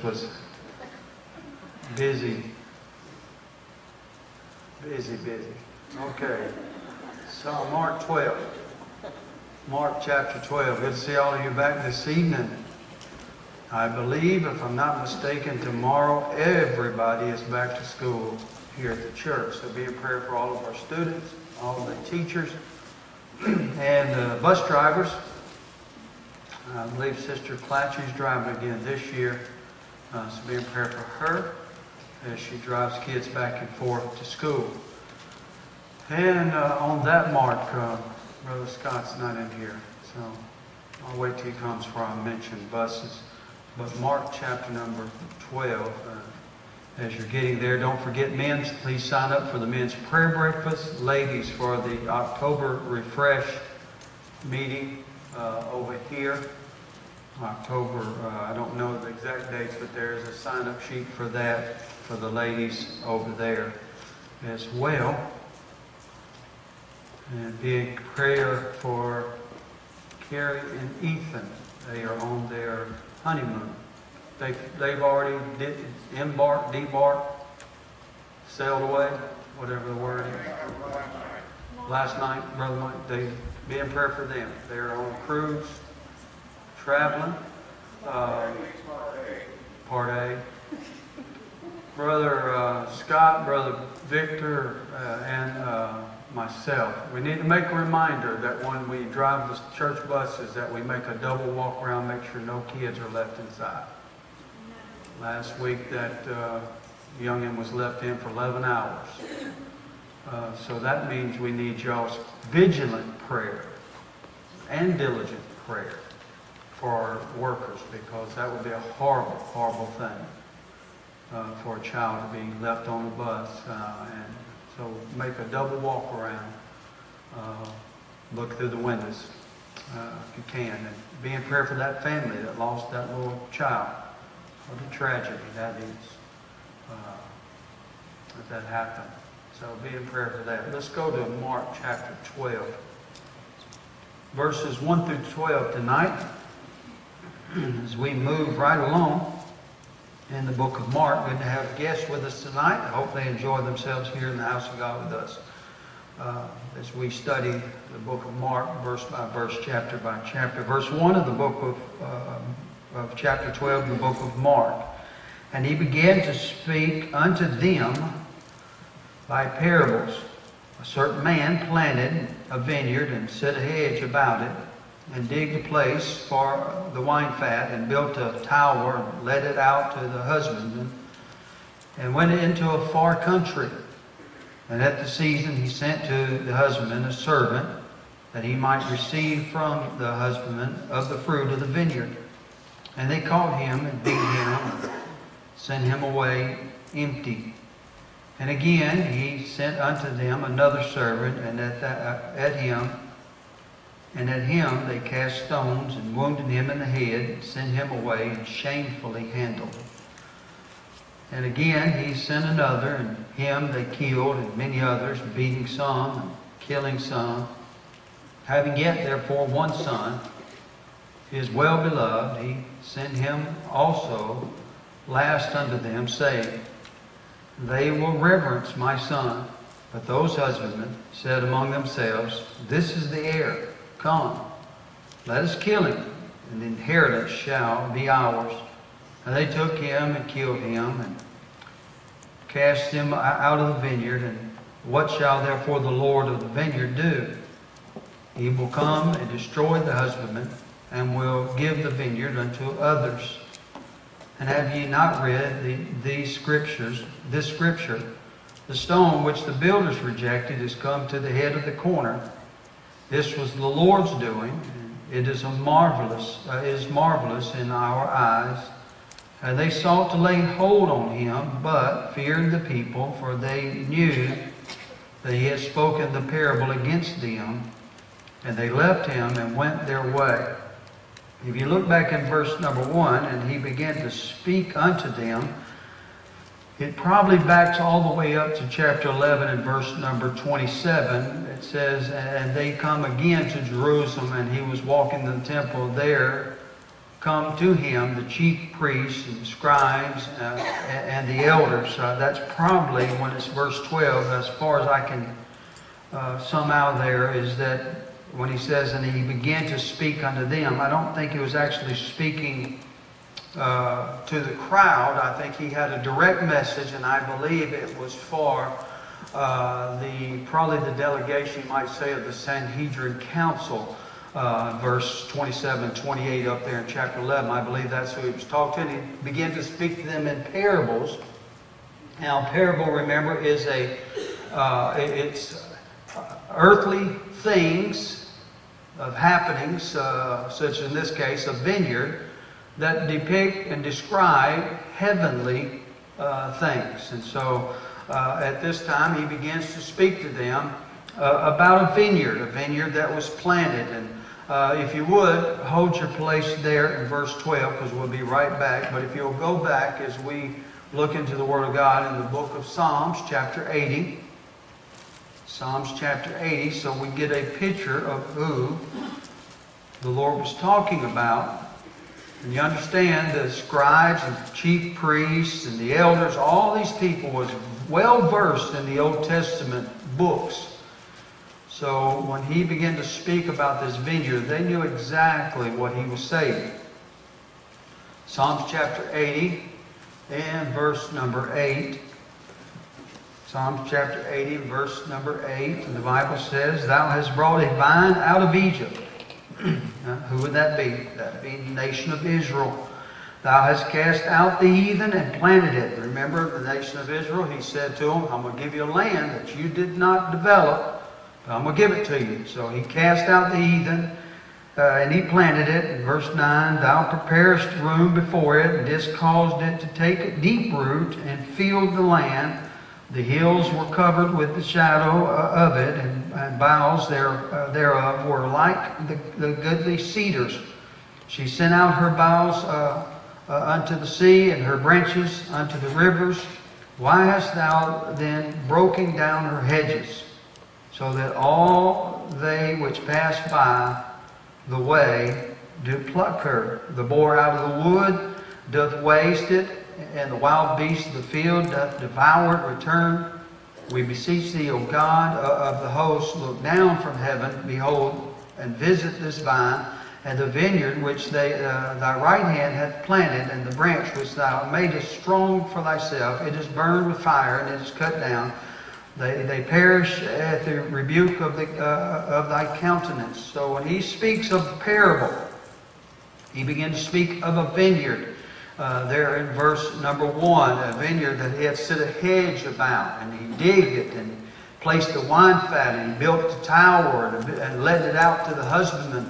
was busy. Okay. So Mark 12. Mark chapter 12. Good to see all of you back this evening. I believe, if I'm not mistaken, tomorrow everybody is back to school here at the church. So be in prayer for all of our students, all of the teachers, and bus drivers. I believe Sister Clatchy's driving again this year. So be in prayer for her as she drives kids back and forth to school. And on that mark, Brother Scott's not in here, so I'll wait till he comes before I mention buses. But Mark chapter number 12, as you're getting there, don't forget men's. Please sign up for the men's prayer breakfast. Ladies, for the October Refresh meeting over here. October, I don't know the exact dates, but there is a sign-up sheet for that for the ladies over there as well. And big prayer for Carrie and Ethan. They are on their honeymoon. They've already embarked, sailed away, whatever the word is. Last night, Brother Mike, they be in prayer for them. They're on a cruise, traveling. Part A. Brother Scott, Brother Victor, and myself. We need to make a reminder that when we drive the church buses that we make a double walk around, make sure no kids are left inside. Last week that youngin was left in for 11 hours. So that means we need y'all's vigilant prayer and diligent prayer for our workers, because that would be a horrible, horrible thing for a child to be left on the bus. And so make a double walk around. Look through the windows if you can. And be in prayer for that family that lost that little child. What a tragedy that is that happened. So be in prayer for that. Let's go to Mark chapter 12. Verses 1 through 12 tonight. As we move right along in the book of Mark. Good to have guests with us tonight. I hope they enjoy themselves here in the house of God with us as we study the book of Mark, verse by verse, chapter by chapter. Verse 1 of the book of chapter 12, the book of Mark. And he began to speak unto them by parables. A certain man planted a vineyard and set a hedge about it, and digged a place for the wine fat, and built a tower, and let it out to the husbandman, and went into a far country. And at the season he sent to the husbandman a servant, that he might receive from the husbandman of the fruit of the vineyard. And they caught him, and beat him, and sent him away empty. And again he sent unto them another servant, and at him they cast stones, and wounded him in the head, and sent him away, and shamefully handled. And again he sent another, and him they killed, and many others, beating some, and killing some. Having yet therefore one son, his well-beloved, he sent him also last unto them, saying, They will reverence my son. But those husbandmen said among themselves, This is the heir. Come, let us kill him, and the inheritance shall be ours. And they took him and killed him, and cast him out of the vineyard. And what shall therefore the Lord of the vineyard do? He will come and destroy the husbandman, and will give the vineyard unto others. And have ye not read this scripture, the stone which the builders rejected is come to the head of the corner. This was the Lord's doing. It is marvelous in our eyes. And they sought to lay hold on him, but feared the people, for they knew that he had spoken the parable against them. And they left him and went their way. If you look back in verse number 1, and he began to speak unto them, it probably backs all the way up to chapter 11 and verse number 27. It says, And they come again to Jerusalem, and he was walking in the temple there, come to him the chief priests and scribes and the elders. That's probably when it's verse 12, as far as I can sum out there, is that when he says, and he began to speak unto them, I don't think he was actually speaking to the crowd. I think he had a direct message, and I believe it was for probably the delegation, you might say, of the Sanhedrin Council. Verse 27, 28 up there in chapter 11. I believe that's who he was talking to. And he began to speak to them in parables. Now, parable, remember, is it's earthly things of happenings, such in this case, a vineyard, that depict and describe heavenly things. And so, at this time, he begins to speak to them about a vineyard that was planted. And if you would, hold your place there in verse 12, because we'll be right back. But if you'll go back as we look into the Word of God in the book of Psalms, chapter 80. Psalms chapter 80, so we get a picture of who the Lord was talking about. And you understand the scribes and chief priests and the elders, all these people was well versed in the Old Testament books. So when he began to speak about this vineyard, they knew exactly what he was saying. Psalms chapter 80 and verse number 8. Psalms chapter 80 and verse number 8. And the Bible says, Thou hast brought a vine out of Egypt. Who would that be? That would be the nation of Israel. Thou hast cast out the heathen and planted it. Remember the nation of Israel? He said to them, I'm going to give you a land that you did not develop. I'm going to give it to you. So he cast out the heathen, and he planted it. In verse 9, Thou preparest room before it, and didst caused it to take a deep root, and filled the land. The hills were covered with the shadow of it, and boughs thereof were like the goodly cedars. She sent out her boughs unto the sea, and her branches unto the rivers. Why hast thou then broken down her hedges, so that all they which pass by the way do pluck her? The boar out of the wood doth waste it, and the wild beast of the field doth devour it. Return, we beseech thee, O God of the hosts, look down from heaven, behold, and visit this vine, and the vineyard which thy right hand hath planted, and the branch which thou madest strong for thyself. It is burned with fire, and it is cut down. They perish at the rebuke of thy countenance. So when he speaks of parable, he begins to speak of a vineyard. There in verse number 1, a vineyard that he had set a hedge about, and he digged it and placed the wine fat, and he built the tower and let it out to the husbandman.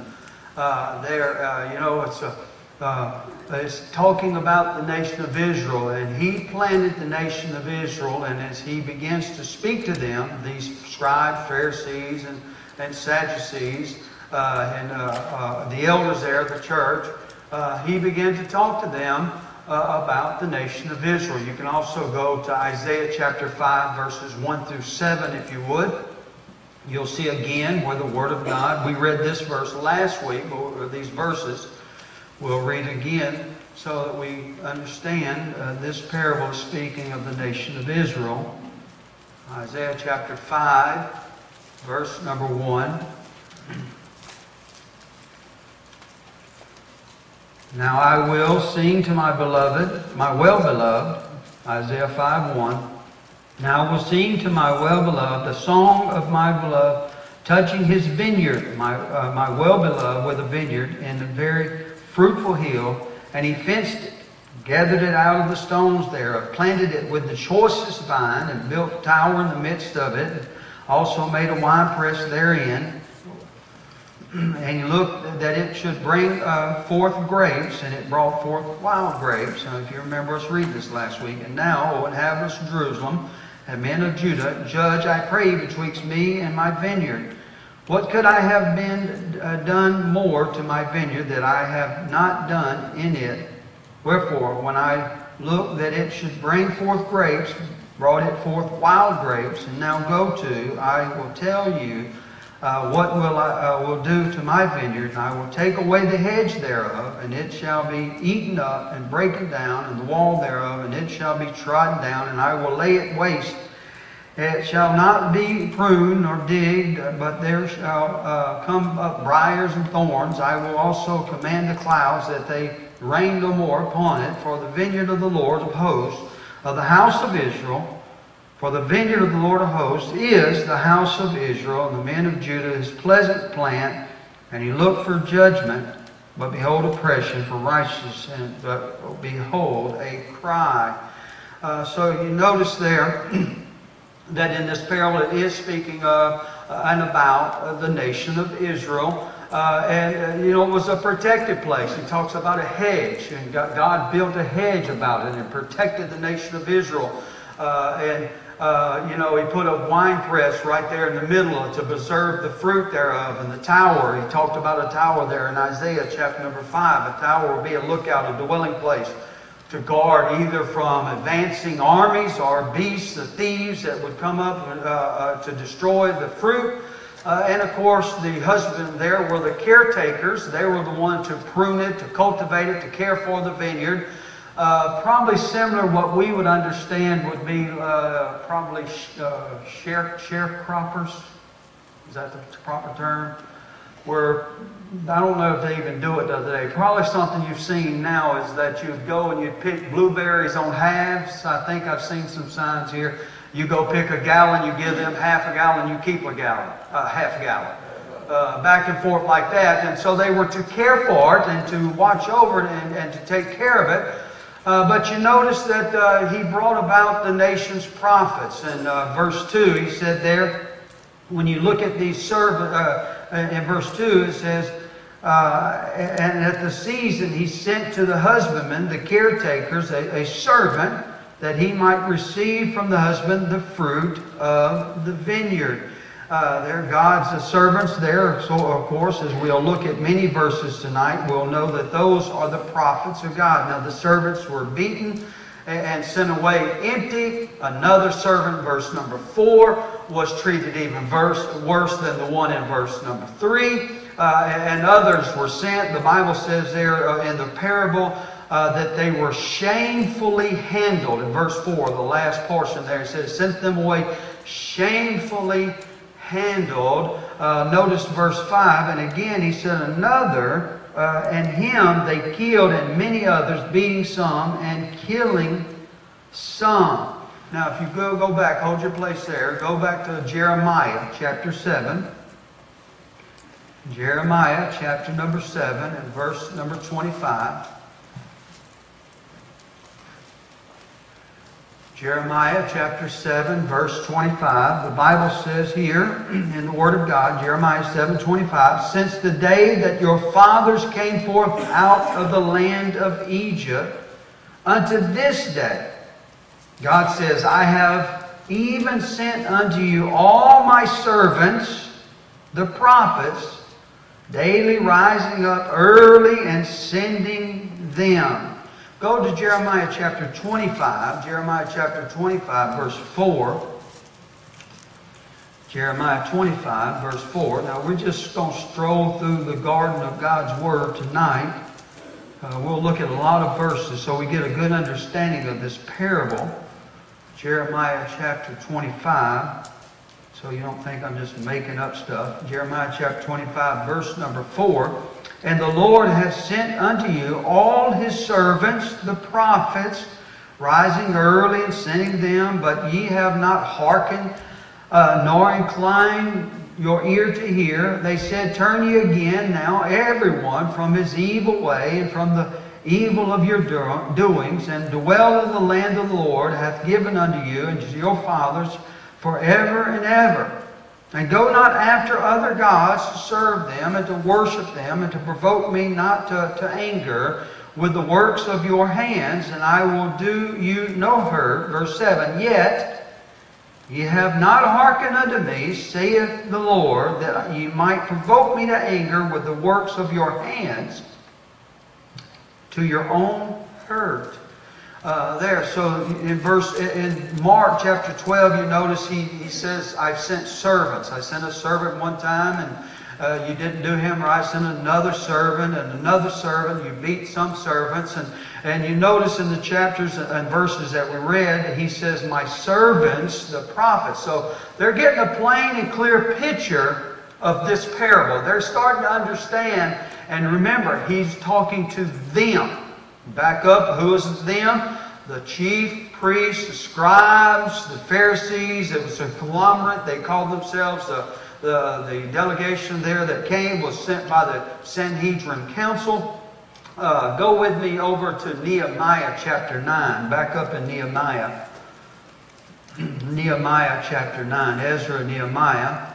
It's talking about the nation of Israel, and he planted the nation of Israel, and as he begins to speak to them, these scribes, Pharisees, and Sadducees, and the elders there of the church, he began to talk to them about the nation of Israel. You can also go to Isaiah chapter 5, verses 1 through 7, if you would. You'll see again where the Word of God, we read this verse last week, but these verses we'll read again so that we understand this parable is speaking of the nation of Israel. Isaiah chapter 5, verse number 1. Now I will sing to my beloved, my well-beloved, Isaiah 5:1. Now I will sing to my well-beloved a song of my beloved, touching his vineyard, my well-beloved with a vineyard in a very fruitful hill, and he fenced it, gathered it out of the stones thereof, planted it with the choicest vine, and built a tower in the midst of it, also made a winepress therein. And he looked that it should bring forth grapes, and it brought forth wild grapes. Now, if you remember us reading this last week. And now, O inhabitants of Jerusalem, and men of Judah, judge, I pray, betwixt me and my vineyard. What could I have been done more to my vineyard that I have not done in it? Wherefore, when I looked that it should bring forth grapes, brought it forth wild grapes. And now go to, I will tell you, what will do to my vineyard? And I will take away the hedge thereof, and it shall be eaten up and broken down, and the wall thereof, and it shall be trodden down, and I will lay it waste. It shall not be pruned nor digged, but there shall come up briars and thorns. I will also command the clouds that they rain no more upon it, for the vineyard of the Lord of hosts, of the house of Israel. For the vineyard of the Lord of hosts is the house of Israel, and the men of Judah his pleasant plant. And he looked for judgment, but behold oppression, for righteousness, but behold a cry. So you notice there that in this parable it is speaking of and about the nation of Israel. It was a protected place. He talks about a hedge, and God built a hedge about it and protected the nation of Israel. He put a wine press right there in the middle to preserve the fruit thereof, and the tower. He talked about a tower there in Isaiah chapter number 5. A tower will be a lookout, a dwelling place to guard either from advancing armies or beasts, the thieves that would come up to destroy the fruit. And of course, the husband there were the caretakers. They were the one to prune it, to cultivate it, to care for the vineyard. Probably similar, what we would understand would be probably sharecroppers. Is that the proper term? Where, I don't know if they even do it the other day. Probably something you've seen now is that you'd go and you'd pick blueberries on halves. I think I've seen some signs here. You go pick a gallon, you give them half a gallon, you keep a gallon, half a gallon. Back and forth like that. And so they were to care for it and to watch over it and to take care of it. But you notice that he brought about the nation's prophets. In verse 2, he said there, when you look at these servants, in verse 2 it says, and at the season he sent to the husbandmen, the caretakers, a servant, that he might receive from the husband the fruit of the vineyard. They're God's servants there. So, of course, as we'll look at many verses tonight, we'll know that those are the prophets of God. Now, the servants were beaten and sent away empty. Another servant, verse number 4, was treated even worse than the one in verse number 3. And others were sent. The Bible says there in the parable that they were shamefully handled. In verse 4, the last portion there, it says, sent them away shamefully handled. Notice verse 5, and again he said another, and him they killed, and many others, beating some and killing some. Now if you go back, hold your place there, go back to Jeremiah chapter 7. Jeremiah chapter number 7 and verse number 25. Jeremiah chapter 7, verse 25. The Bible says here in the Word of God, Jeremiah 7:25, since the day that your fathers came forth out of the land of Egypt unto this day, God says, I have even sent unto you all my servants, the prophets, daily rising up early and sending them. Go to Jeremiah chapter 25. Jeremiah chapter 25, verse 4. Jeremiah 25, verse 4. Now, we're just going to stroll through the garden of God's Word tonight. We'll look at a lot of verses so we get a good understanding of this parable. Jeremiah chapter 25. So you don't think I'm just making up stuff. Jeremiah chapter 25, verse number 4. And the Lord hath sent unto you all His servants, the prophets, rising early and sending them, but ye have not hearkened, nor inclined your ear to hear. They said, turn ye again now, everyone, from his evil way and from the evil of your doings, and dwell in the land of the Lord hath given unto you and to your fathers forever and ever. And go not after other gods to serve them and to worship them and to provoke me not to anger with the works of your hands, and I will do you no hurt. Verse 7, yet ye have not hearkened unto me, saith the Lord, that ye might provoke me to anger with the works of your hands to your own hurt. there. So in Mark chapter 12, you notice he says, I've sent servants. I sent a servant one time, and you didn't do him right. I sent another servant and another servant. You beat some servants. And you notice in the chapters and verses that we read, he says, my servants, the prophets. So they're getting a plain and clear picture of this parable. They're starting to understand. And remember, he's talking to them. Back up, who is them? The chief priests, the scribes, the Pharisees. It was a conglomerate. They called themselves the delegation there that came was sent by the Sanhedrin Council. Go with me over to Nehemiah chapter 9. Back up in Nehemiah. Nehemiah chapter 9. Ezra and Nehemiah.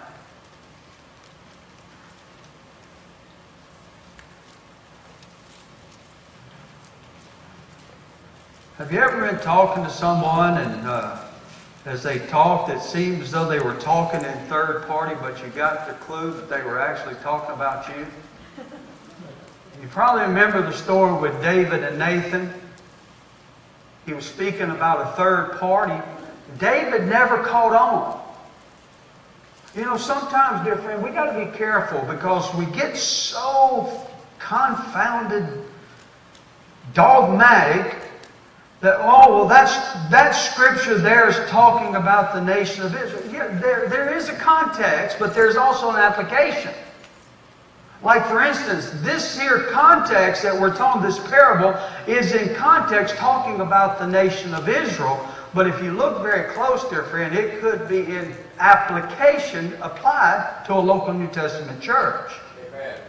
Have you ever been talking to someone and as they talked, it seemed as though they were talking in third party, but you got the clue that they were actually talking about you? You probably remember the story with David and Nathan. He was speaking about a third party. David never caught on. You know, sometimes, dear friend, we got to be careful because we get so confounded, dogmatic, that, oh, well, that scripture there is talking about the nation of Israel. Yeah, there is a context, but there's also an application. Like, for instance, this here context that we're talking, this parable, is in context talking about the nation of Israel. But if you look very close, dear friend, it could be in application applied to a local New Testament church. Amen.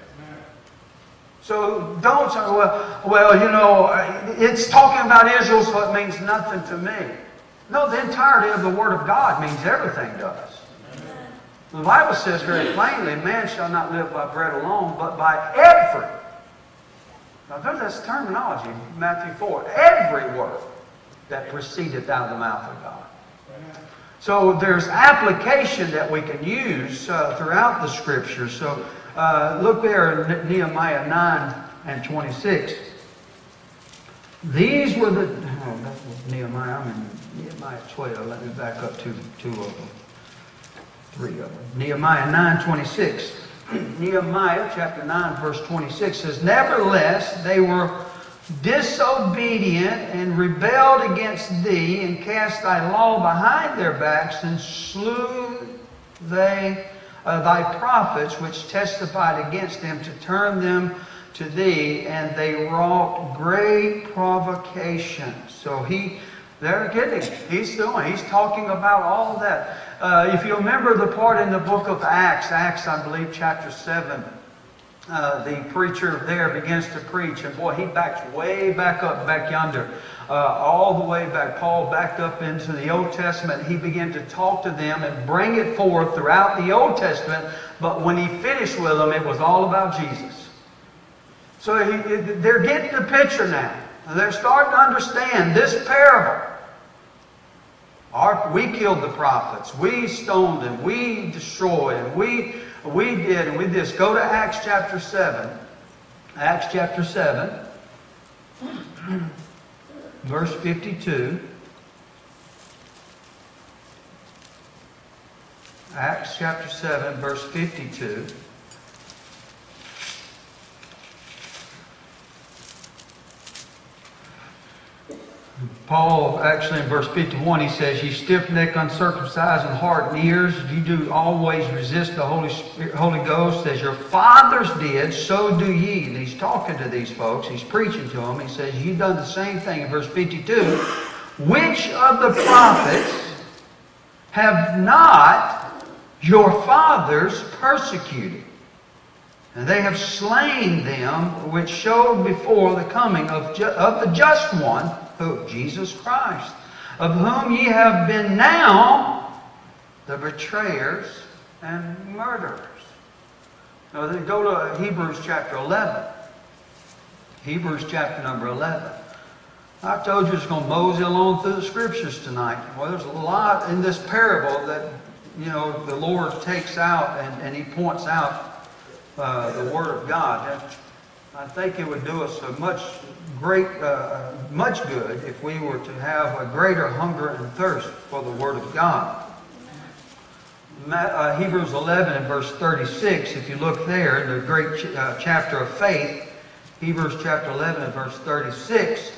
So don't say, well, you know, it's talking about Israel, so it means nothing to me. No, the entirety of the Word of God means everything to us. The Bible says very plainly, man shall not live by bread alone, but by every. Now, that's terminology, Matthew 4. Every word that proceedeth out of the mouth of God. So there's application that we can use throughout the Scriptures. So look there in Nehemiah 9 and 26. These were the... Oh, that was Nehemiah. I'm in Nehemiah 12. Let me back up to two of them. Three of them. Nehemiah 9:26. Nehemiah chapter 9 verse 26 says, nevertheless they were disobedient and rebelled against thee, and cast thy law behind their backs, and slew they thy prophets which testified against them, to turn them to thee, and they wrought great provocation. So they're getting, he's talking about all of that. If you remember the part in the book of Acts, I believe chapter 7, the preacher there begins to preach, and boy, he backs way back up, back yonder, all the way back. Paul backed up into the Old Testament. He began to talk to them and bring it forth throughout the Old Testament, but when he finished with them, it was all about Jesus. So they're getting the picture now. They're starting to understand this parable. We killed the prophets. We stoned them. We destroyed them. We did and we did this. Go to Acts chapter 7. Acts chapter 7. Verse 52. Acts chapter 7, verse 52. Paul, actually in verse 51, he says, ye stiff-necked, uncircumcised in heart and ears, you do always resist the Holy Ghost, as your fathers did, so do ye. And he's talking to these folks. He's preaching to them. He says, you've done the same thing in verse 52. Which of the prophets have not your fathers persecuted? And they have slain them which showed before the coming of the just one, who? Jesus Christ, of whom ye have been now the betrayers and murderers. Now then go to Hebrews chapter 11. Hebrews chapter number 11. I told you it's going to mosey along through the Scriptures tonight. Well, there's a lot in this parable that, you know, the Lord takes out and He points out the Word of God. I think it would do us much good if we were to have a greater hunger and thirst for the Word of God. Hebrews 11 and verse 36, if you look there in the great chapter of faith, Hebrews chapter 11 and verse 36,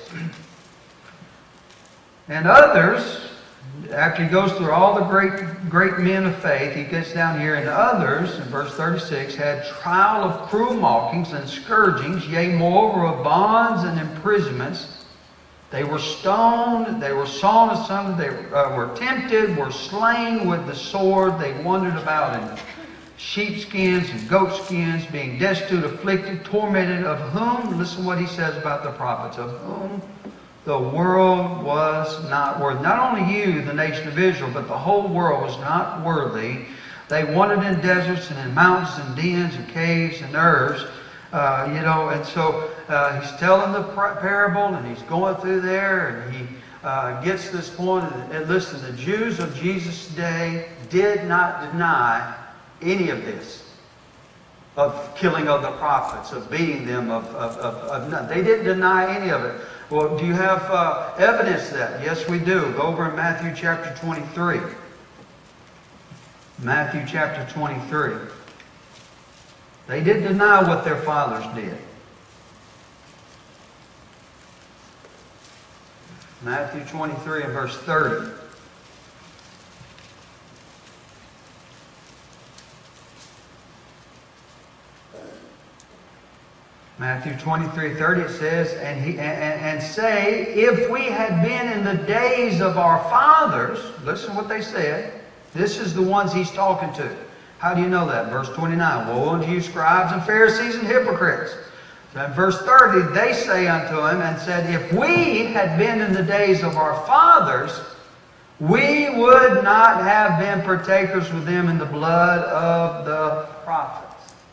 and others, after he goes through all the great men of faith, he gets down here, and others, in verse 36, had trial of cruel mockings and scourgings, yea, moreover of bonds and imprisonments. They were stoned, they were sawn asunder, they were tempted, were slain with the sword. They wandered about in sheepskins and goatskins, being destitute, afflicted, tormented, of whom, listen what he says about the prophets, of whom the world was not worthy. Not only you, the nation of Israel, but the whole world was not worthy. They wandered in deserts and in mountains and dens and caves and urves. And so he's telling the parable, and he's going through there, and he gets to this point. And listen, the Jews of Jesus' day did not deny any of this, of killing of the prophets, of beating them, they didn't deny any of it. Well, do you have evidence of that? Yes, we do. Go over in Matthew chapter 23. Matthew chapter 23. They did deny what their fathers did. Matthew 23 and verse 30. Matthew 23:30 it says, and say, if we had been in the days of our fathers, listen what they said. This is the ones he's talking to. How do you know that? Verse 29, woe unto you, scribes and Pharisees and hypocrites. So in verse 30, they say unto him and said, if we had been in the days of our fathers, we would not have been partakers with them in the blood of the prophets.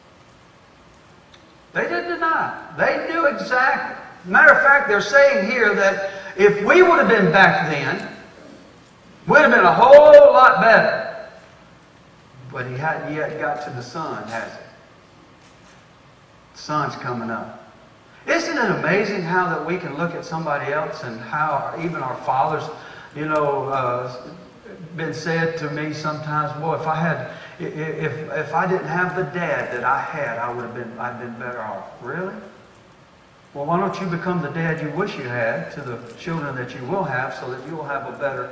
They didn't deny. They knew exactly. Matter of fact, they're saying here that if we would have been back then, we'd have been a whole lot better. But he hadn't yet got to the Son, has he? The Son's coming up. Isn't it amazing how that we can look at somebody else, and how even our fathers, been said to me sometimes, boy, if I didn't have the dad that I had, I'd been better off. Really? Well, why don't you become the dad you wish you had to the children that you will have, so that you will have a better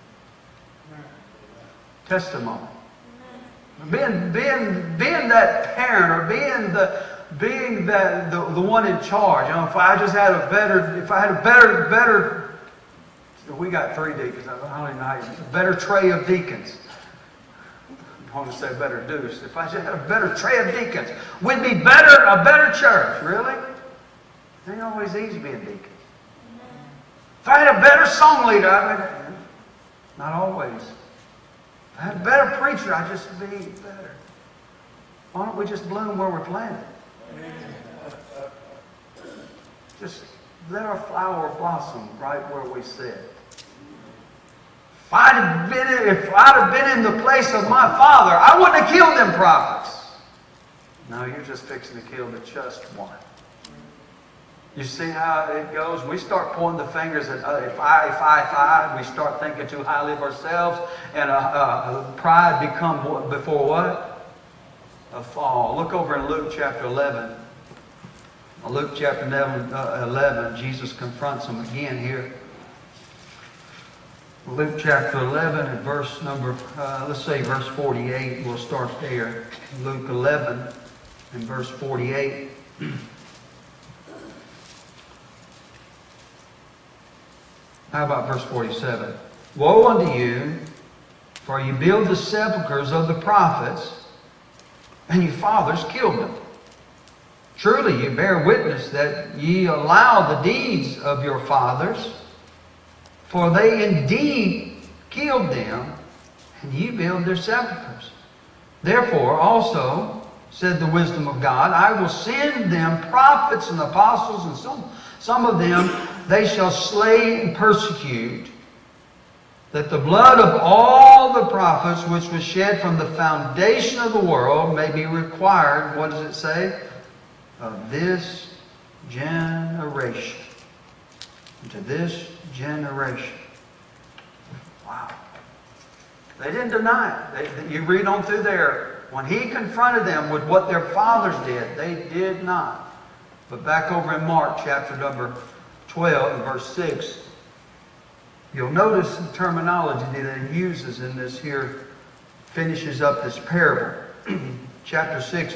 testimony? Being that parent, or being the one in charge. If I just had a better. We got 3 deacons. I don't even know how a better tray of deacons. I want to say better deuce. If I just had a better tray of deacons, we'd be a better church. Really? It ain't always easy being deacon. If I had a better song leader, not always. If I had a better preacher, I'd just be better. Why don't we just bloom where we're planted? Just let our flower blossom right where we sit. If I'd have been in the place of my father, I wouldn't have killed them prophets. No, you're just fixing to kill the just one. You see how it goes? We start pointing the fingers at if I. We start thinking too highly of ourselves, and pride become before what? A fall. Look over in Luke chapter 11. Luke chapter 11, Jesus confronts them again here. Luke chapter 11 and verse number, verse 48. We'll start there. Luke 11 and verse 48. How about verse 47? Woe unto you, for you build the sepulchres of the prophets, and your fathers killed them. Truly, you bear witness that ye allow the deeds of your fathers, for they indeed killed them, and ye build their sepulchres. Therefore also, said the wisdom of God, I will send them prophets and apostles, and some of them they shall slay and persecute, that the blood of all the prophets which was shed from the foundation of the world may be required, what does it say? Of this generation. To this generation. Wow. They didn't deny it. You read on through there. When he confronted them with what their fathers did, they did not. But back over in Mark chapter number 12 and verse 6, you'll notice the terminology that he uses in this here, finishes up this parable. Chapter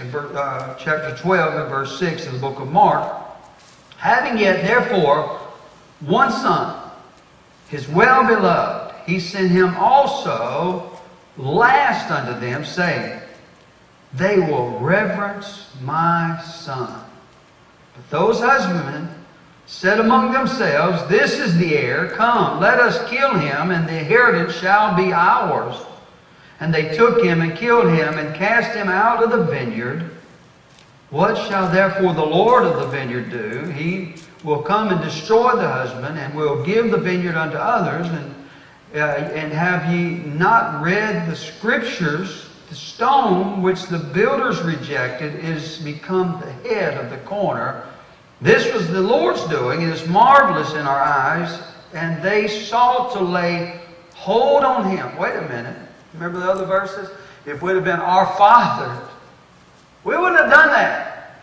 12 and verse 6 of the book of Mark. Having yet therefore one son, his well-beloved, he sent him also last unto them, saying, they will reverence my son. But those husbandmen said among themselves, this is the heir, come, let us kill him, and the inheritance shall be ours. And they took him and killed him and cast him out of the vineyard. What shall therefore the Lord of the vineyard do? He will come and destroy the husband, and will give the vineyard unto others. And have ye not read the Scriptures? The stone which the builders rejected is become the head of the corner. This was the Lord's doing. It is marvelous in our eyes. And they sought to lay hold on him. Wait a minute. Remember the other verses? If we'd have been our fathers, we wouldn't have done that.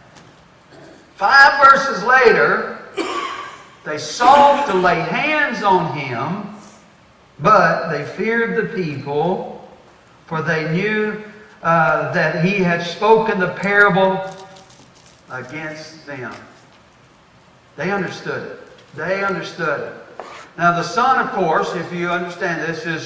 5 verses later, they sought to lay hands on him, but they feared the people, for they knew that he had spoken the parable against them. They understood it. They understood it. Now the son, of course, if you understand this, is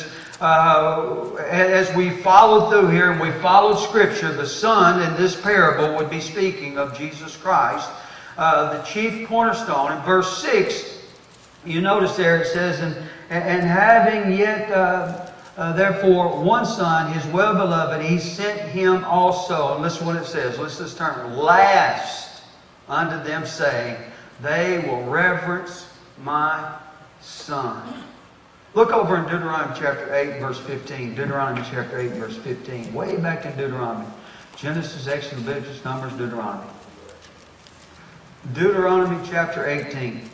as we followed through here and we followed Scripture, the son in this parable would be speaking of Jesus Christ, the chief cornerstone. In verse 6, you notice there it says, and having yet therefore one son, his well-beloved, he sent him also. And listen what it says. Listen to this term. Last unto them, saying, they will reverence my son. Look over in Deuteronomy chapter 8, verse 15. Deuteronomy chapter 8, verse 15. Way back in Deuteronomy. Genesis, Exodus, Leviticus, Numbers, Deuteronomy. Deuteronomy chapter 18.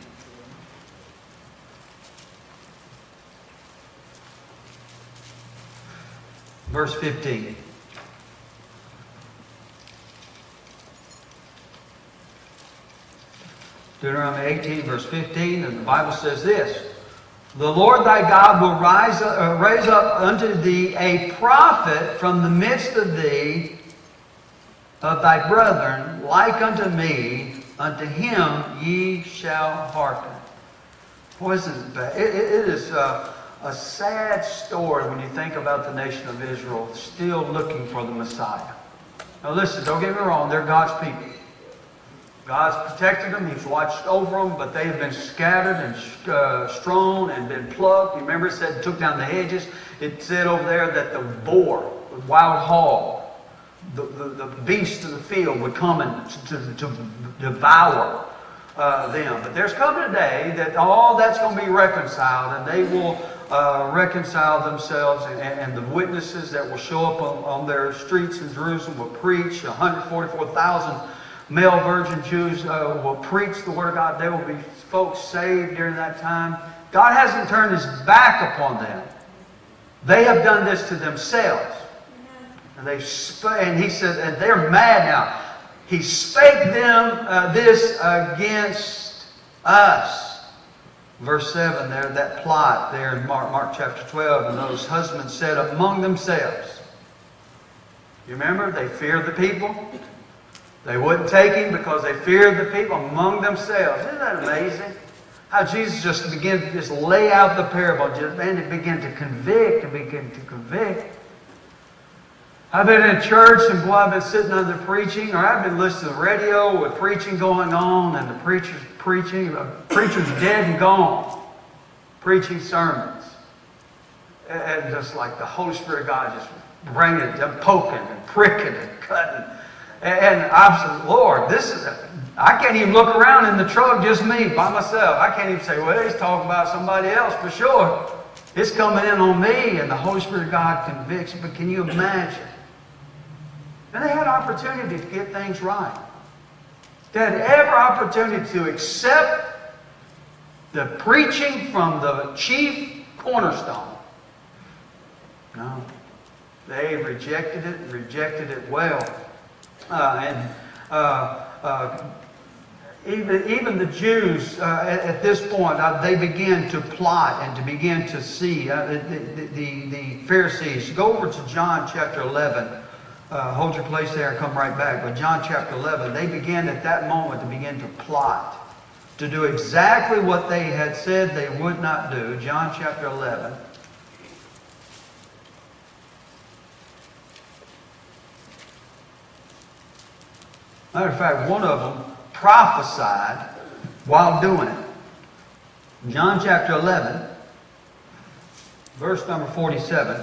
Verse 15. Deuteronomy 18, verse 15, and the Bible says this. The Lord thy God will raise up unto thee a prophet from the midst of thee, of thy brethren, like unto me. Unto him ye shall hearken. Boy, isn't it bad? It is a sad story when you think about the nation of Israel still looking for the Messiah. Now listen, don't get me wrong, they're God's people. God's protected them. He's watched over them, but they have been scattered and strewn and been plucked. You remember it said it took down the hedges. It said over there that the boar, the wild hog, the beast of the field would come and to devour them. But there's coming a day that all that's going to be reconciled, and they will reconcile themselves, and the witnesses that will show up on their streets in Jerusalem will preach. 144,000 male virgin Jews will preach the Word of God. There will be folks saved during that time. God hasn't turned His back upon them. They have done this to themselves. And He said, and they're mad now. He spake them this against us. Verse 7 there, that plot there in Mark chapter 12. And those husbands said among themselves. You remember? They feared the people. They wouldn't take him because they feared the people among themselves. Isn't that amazing? How Jesus just began to just lay out the parable, and it began to convict and begin to convict. I've been in church and boy, I've been sitting under preaching, or I've been listening to the radio with preaching going on, and the preacher's preaching, preacher's dead and gone, preaching sermons. And just like the Holy Spirit of God just bringing it, poking and pricking and cutting. And I'm saying, Lord, I can't even look around in the truck, just me, by myself. I can't even say, well, he's talking about somebody else for sure. It's coming in on me, and the Holy Spirit of God convicts. But can you imagine? And they had opportunity to get things right. They had every opportunity to accept the preaching from the chief cornerstone. No. They rejected it, and rejected it well. Even the Jews at this point, they began to plot and to begin to see the Pharisees. Go over to John chapter 11. Hold your place there and come right back. But John chapter 11, they began at that moment to begin to plot, to do exactly what they had said they would not do. John chapter 11. Matter of fact, one of them prophesied while doing it. John chapter 11, verse number 47.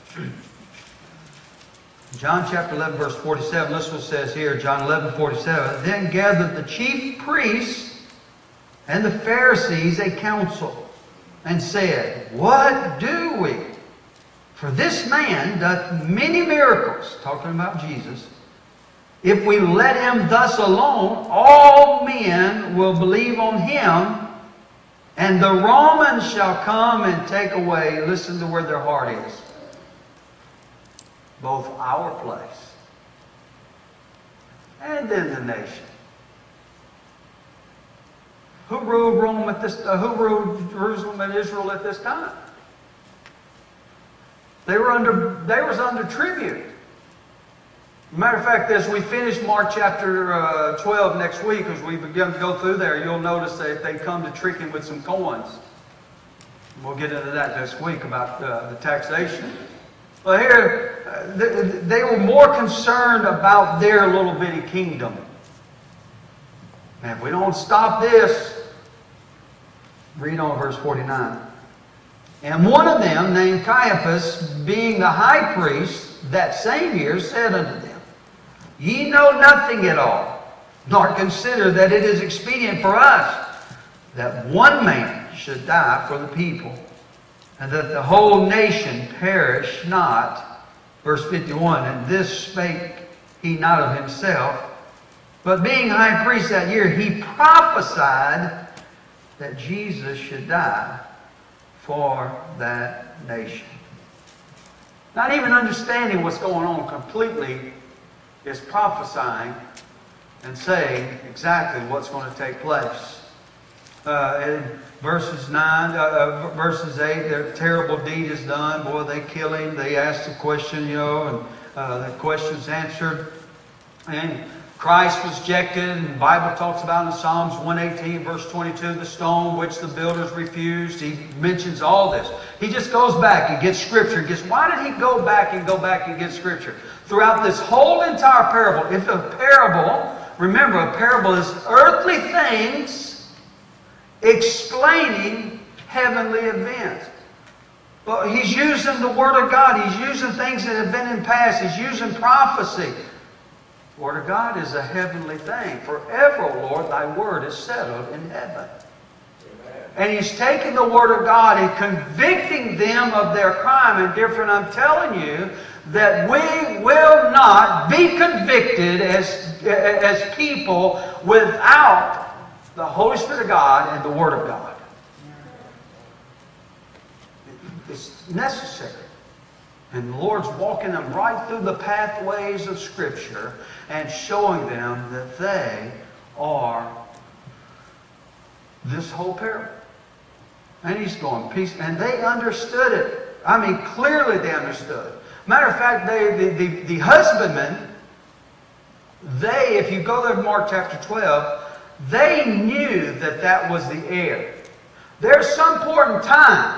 John chapter 11, verse 47. Listen what it says here, John 11, 47. Then gathered the chief priests and the Pharisees a council, and said, What do we? For this man doth many miracles, talking about Jesus. If we let him thus alone, all men will believe on him, and the Romans shall come and take away, listen to where their heart is, both our place and in the nation. Who ruled Rome at this? Who ruled Jerusalem and Israel at this time? They was under tribute. Matter of fact, as we finish Mark chapter 12 next week, as we begin to go through there, you'll notice that they come to trick him with some coins. We'll get into that this week about the taxation. Well, here, they were more concerned about their little bitty kingdom. And if we don't stop this, read on verse 49. And one of them, named Caiaphas, being the high priest that same year, said unto them, Ye know nothing at all, nor consider that it is expedient for us that one man should die for the people, and that the whole nation perish not. Verse 51, And this spake he not of himself, but being high priest that year, he prophesied that Jesus should die for that nation. Not even understanding what's going on completely, is prophesying and saying exactly what's going to take place. In verses 9, verses 8, their terrible deed is done. Boy, they kill him. They ask the question, and the question's answered. And Christ was rejected, and the Bible talks about in Psalms 118, verse 22, the stone which the builders refused. He mentions all this. He just goes back and gets Scripture. Why did he go back and get Scripture? Throughout this whole entire parable, if a parable, remember, a parable is earthly things explaining heavenly events. But he's using the Word of God. He's using things that have been in past. He's using prophecy. The Word of God is a heavenly thing. Forever, O Lord, thy word is settled in heaven. Amen. And he's taking the Word of God and convicting them of their crime. And different, I'm telling you that we will not be convicted as people without the Holy Spirit of God and the Word of God. It's necessary. And the Lord's walking them right through the pathways of Scripture and showing them that they are this whole parable. And he's going, peace. And they understood it. I mean, clearly they understood. Matter of fact, the husbandmen, if you go there to Mark chapter 12, they knew that that was the heir. There's some point in time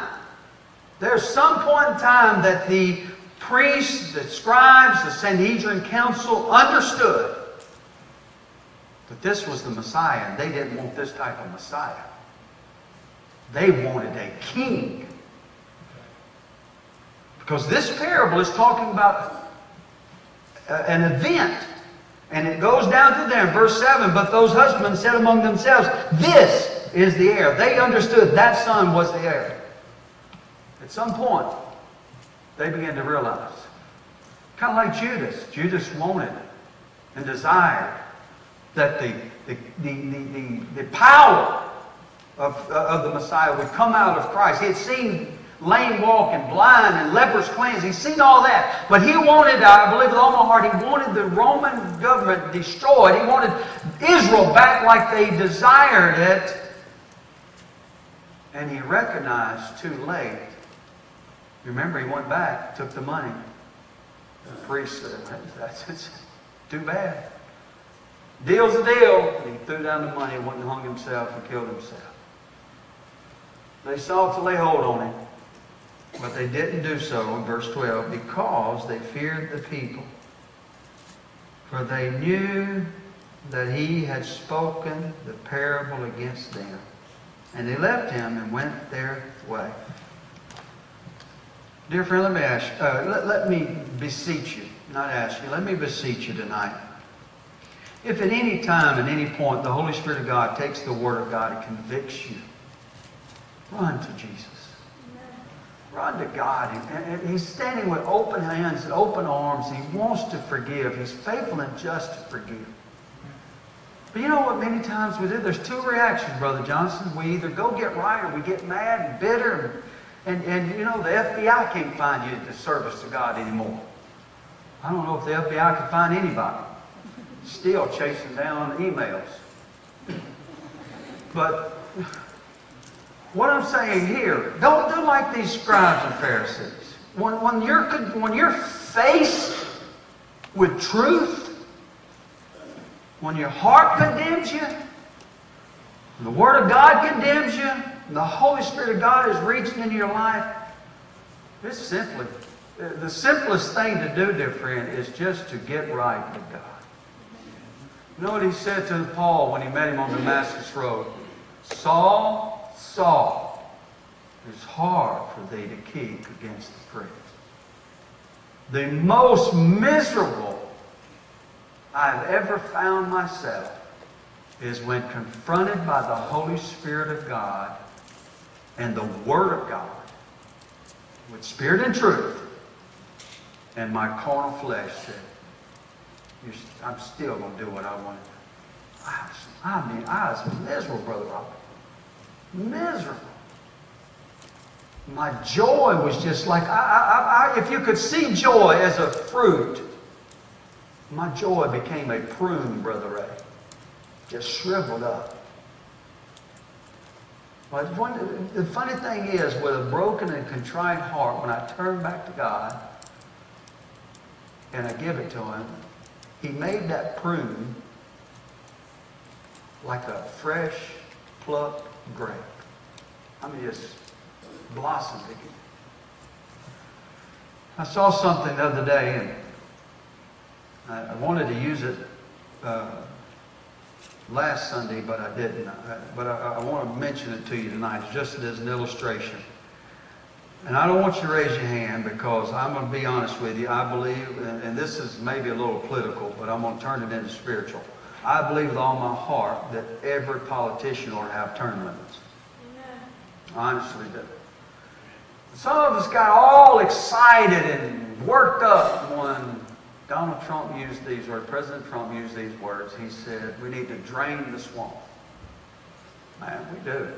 that the priests, the scribes, the Sanhedrin council understood that this was the Messiah, and they didn't want this type of Messiah. They wanted a king. Because this parable is talking about an event. And it goes down to there in verse 7. But those husbands said among themselves, This is the heir. They understood that son was the heir. At some point, they began to realize. Kind of like Judas. Judas wanted and desired that the power of the Messiah would come out of Christ. He had seen lame walking, blind, and lepers cleansed. He's seen all that. But he wanted, I believe with all my heart, he wanted the Roman government destroyed. He wanted Israel back like they desired it. And he recognized too late. Remember, he went back, took the money. The priest said, that's too bad. Deal's a deal. And he threw down the money, went and hung himself and killed himself. They sought to lay hold on him. But they didn't do so in verse 12 because they feared the people. For they knew that he had spoken the parable against them. And they left him and went their way. Dear friend, let me ask you, let me beseech you, not ask you, let me beseech you tonight. If at any time, at any point, the Holy Spirit of God takes the Word of God and convicts you, run to Jesus. Run to God. And He's standing with open hands and open arms. He wants to forgive. He's faithful and just to forgive. But you know what many times we do? There's two reactions, Brother Johnson. We either go get right or we get mad and bitter. And you know, the FBI can't find you at the service to God anymore. I don't know if the FBI can find anybody. Still chasing down emails. But what I'm saying here, don't do like these scribes and Pharisees. When you're faced with truth, when your heart condemns you, when the Word of God condemns you, and the Holy Spirit of God is reaching into your life, it's simply, the simplest thing to do, dear friend, is just to get right with God. You know what he said to Paul when he met him on Damascus Road? Saul, Saul, it's hard for thee to keep against the prick. The most miserable I've ever found myself is when confronted by the Holy Spirit of God and the Word of God with spirit and truth, and my carnal flesh said, I'm still going to do what I want to do. I was miserable, Brother Robert. Miserable. My joy was just like, if you could see joy as a fruit, my joy became a prune, Brother Ray. Just shriveled up. But the funny thing is, with a broken and contrite heart, when I turn back to God and I give it to Him, He made that prune like a fresh, plucked grape. I mean, just blossomed again. I saw something the other day, and I wanted to use it last Sunday, but I didn't. But I want to mention it to you tonight, just as an illustration. And I don't want you to raise your hand because I'm going to be honest with you. I believe, and this is maybe a little political, but I'm going to turn it into spiritual. I believe with all my heart that every politician ought to have term limits. Amen. I honestly do. Some of us got all excited and worked up when Donald Trump used these words, President Trump used these words. He said, we need to drain the swamp. Man, we do.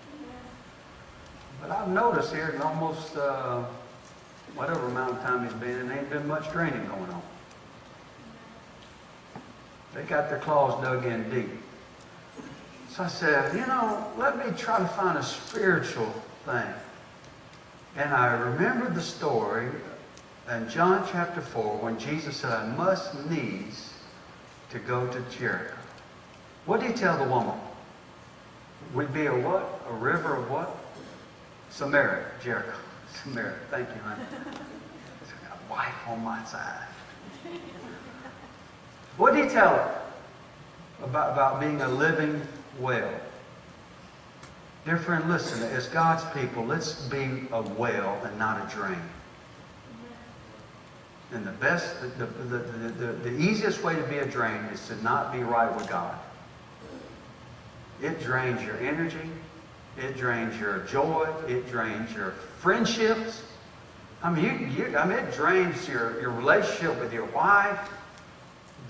But I've noticed here in almost whatever amount of time he's been, there ain't been much draining going on. They got their claws dug in deep. So I said, you know, let me try to find a spiritual thing. And I remembered the story in John chapter 4 when Jesus said, I must needs to go to Jericho. What did he tell the woman? Would be a what? A river of what? Samaria. Jericho. Samaria. Thank you, honey. I got a wife on my side. What did he tell her about being a living well? Dear friend, listen, as God's people, let's be a well and not a drain. And the easiest way to be a drain is to not be right with God. It drains your energy. It drains your joy. It drains your friendships. I mean, it drains your relationship with your wife.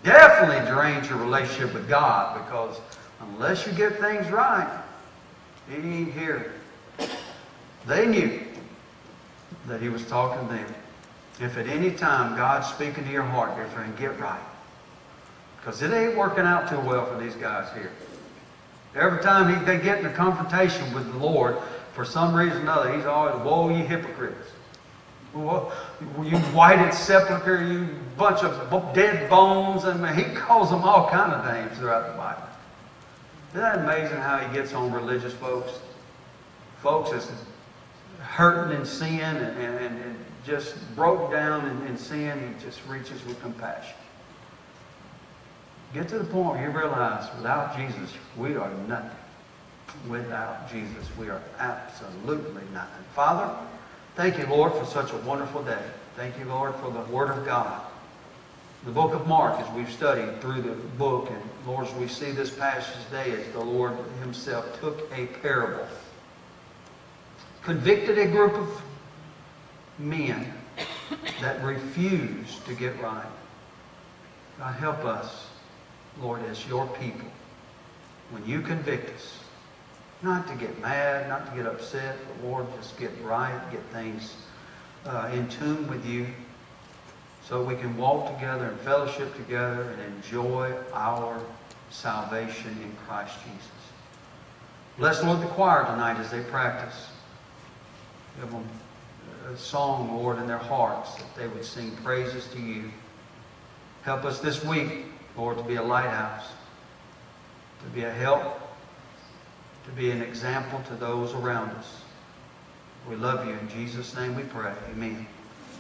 definitely drains your relationship with God, because unless you get things right, He ain't here. They knew that He was talking to them. If at any time God's speaking to your heart, dear friend, get right. Because it ain't working out too well for these guys here. Every time they get in a confrontation with the Lord, for some reason or another, He's always, woe, you hypocrites. Woe, you whited sepulchre, you bunch of dead bones. And He calls them all kind of names throughout the Bible. Isn't that amazing how He gets on religious folks? Folks that's hurting in sin and just broke down in sin, He just reaches with compassion. Get to the point where you realize without Jesus, we are nothing. Without Jesus, we are absolutely nothing. Father, thank you, Lord, for such a wonderful day. Thank you, Lord, for the Word of God. The book of Mark, as we've studied through the book, and Lord, as we see this passage today, as the Lord Himself took a parable, convicted a group of men that refused to get right. God, help us, Lord, as your people, when you convict us, not to get mad, not to get upset, but Lord, just get right, get things in tune with you, so we can walk together and fellowship together and enjoy our salvation in Christ Jesus. Bless, Lord, the choir tonight as they practice. Give them a song, Lord, in their hearts, that they would sing praises to you. Help us this week, Lord, to be a lighthouse, to be a help, to be an example to those around us. We love you. In Jesus' name we pray. Amen.